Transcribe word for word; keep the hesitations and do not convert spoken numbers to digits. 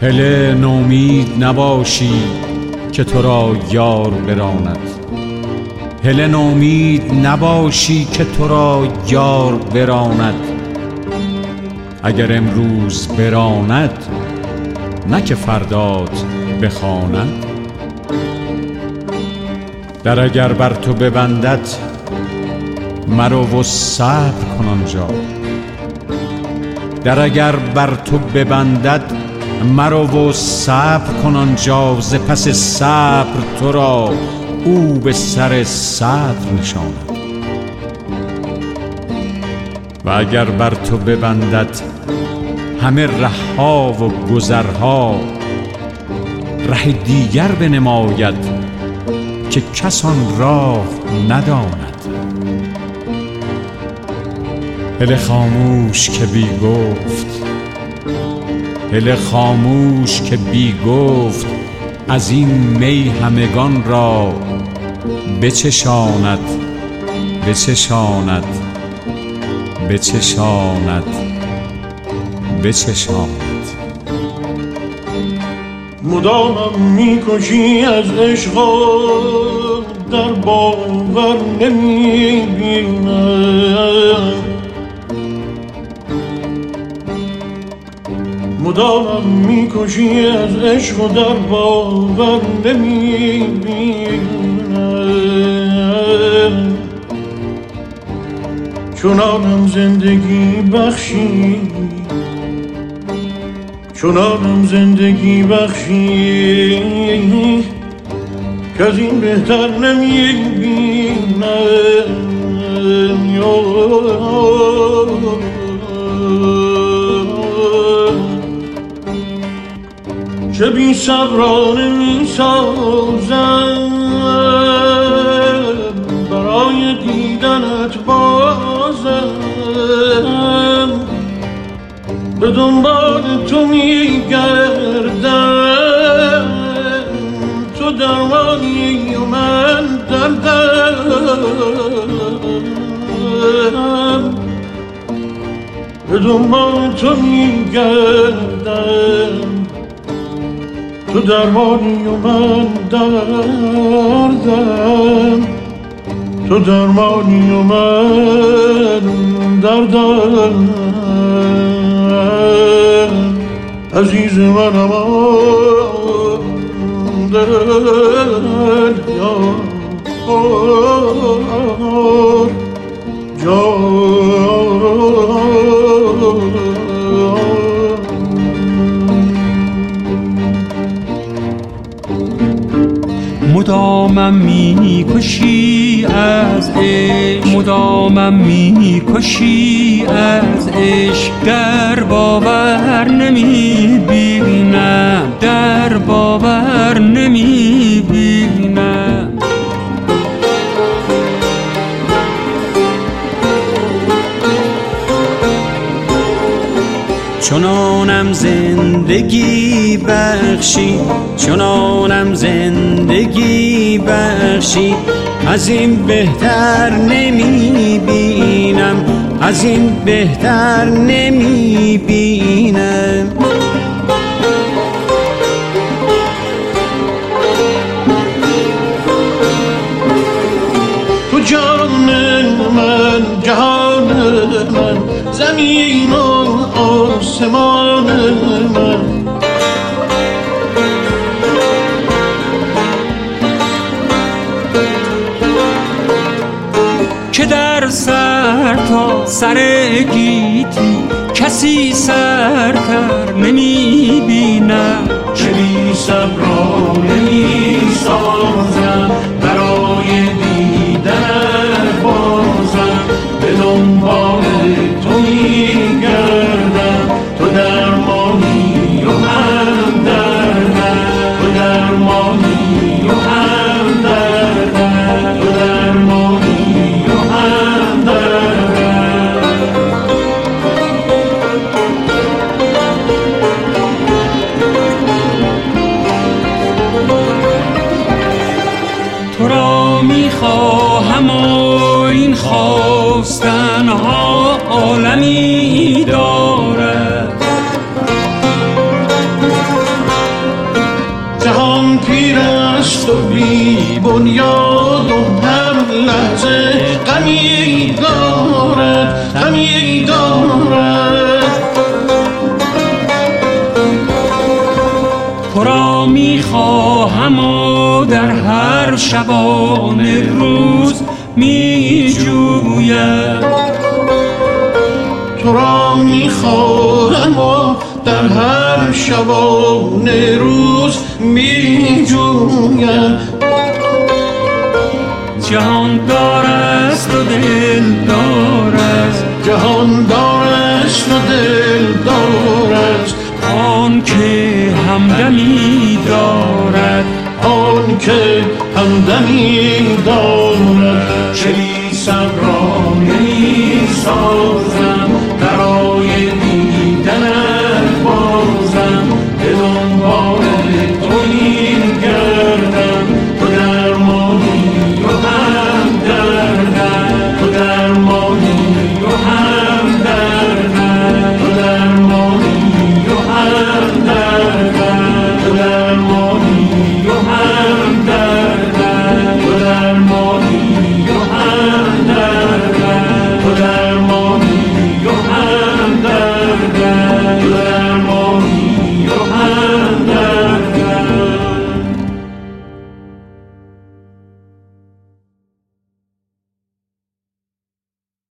هله نومید نباشی که تو را یار براند، هله نومید نباشی که تو را یار براند. اگر امروز براند نه که فردات بخواند. در اگر بر تو ببندد مرو و صبر کن آنجا، در اگر بر تو ببندد مرو و صبر کن آنجا. ز پس صبر تو را او به سر صدر نشاند. و اگر بر تو ببندد همه رهها و گذرها، ره دیگر بنماید که کس آن راه نداند. هله خاموش که بی گفت، هله خاموش که بی گفت، از این می همگان را بچشاند بچشاند بچشاند بچشاند. مدامم میکشی از عشق در باور نمیبینم، مدامم میکشی از عشق در باور نمیبینم. چنانم زندگی بخشی، چنانم زندگی بخشی که از این بهتر نمیبینم. چه بی صبرانه میسازم برای دیدنت بازم، به دنبال تو میگردم، تو درمانی و من دردم. به دنبال تو میگردم، تو درمانی و من دردم، تو درمانی و من دردم. عزیز منم دل یار مدامم میکشی از عشق، مدامم میکشی از عشق. در باور نمیبینم، در باور نمیبینم. چنانم زندگی بخشی، چنانم زندگی بخشی، از این بهتر نمیبینم، از این بهتر نمیبینم. تو جان من، جهان من، زمین و آسمان من. که در سر تا سر گیتی کسی سرتر نمیبینم. چه بی صبرانه میسازم برای دیدن بازم، به دنبال تو میگردم، تو درمانی و هم دردم، تو درمانی و هم دردم، تو درمانی و هم دردم. تو را میخواهم و این خواستنها عالمی دارد. هر شبانه روز می جویم. تو را می خواهم و در هر شبانه روز می جویم. جهان دار است و دل دار است، جهان دار است و دل دار است، آن که همدمی دارد، آن که همدمی دارد. چه بی صبرانه می سازد